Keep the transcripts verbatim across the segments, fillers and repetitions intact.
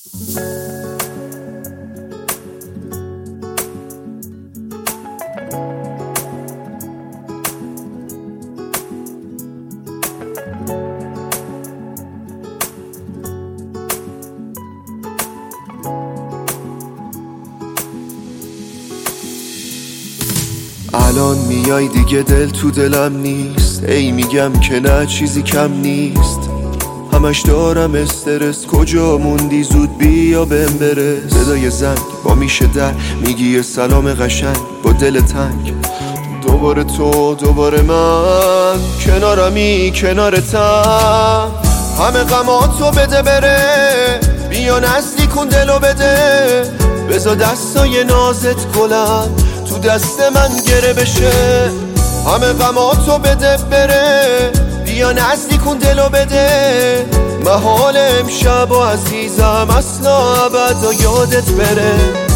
الان میای دیگه دل تو دلم نیست، ای میگم که نه چیزی کم نیست، همش دارم استرس، کجا موندی زود بیا بهم برس. صدای زنگ با میشه در میگی سلام قشنگ با دل تنگ، دوباره تو دوباره من کنارمی کنارتم، همه غماتو بده بره، بیا نزدیک کن دلو بده، بذار دستای نازت گلم تو دست من گره بشه، همه غماتو بده بره، بیا نزدیک کن دلو بده، محال امشب و عزیزم اصلا ابدا یادت بره.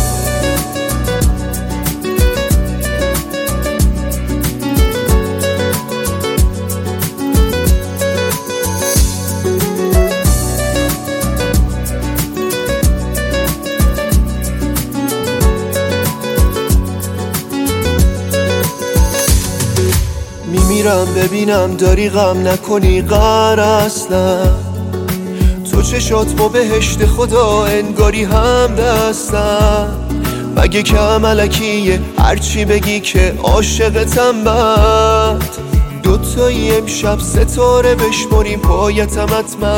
میمیرم ببینم داری غم نکنی غر اصلا، تو چشات با بهشت خدا انگاری هم دستم، مگه که ملکیه هرچی بگی که عاشقتم، بد دوتایی امشب ستاره بشماریم پایتم حتما،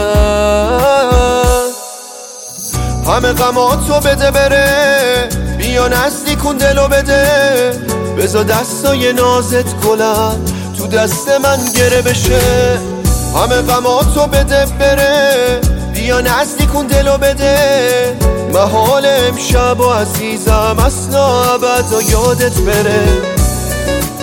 همه غماتو بده بره، بیا نزدیک کن دلو بده، بذار دستای نازت گلم تو دست من گره بشه، همه غماتو بده بره، بیا نزدیک کن دلو بده، محال امشب و عزیزم اصلا ابدا یادت بره.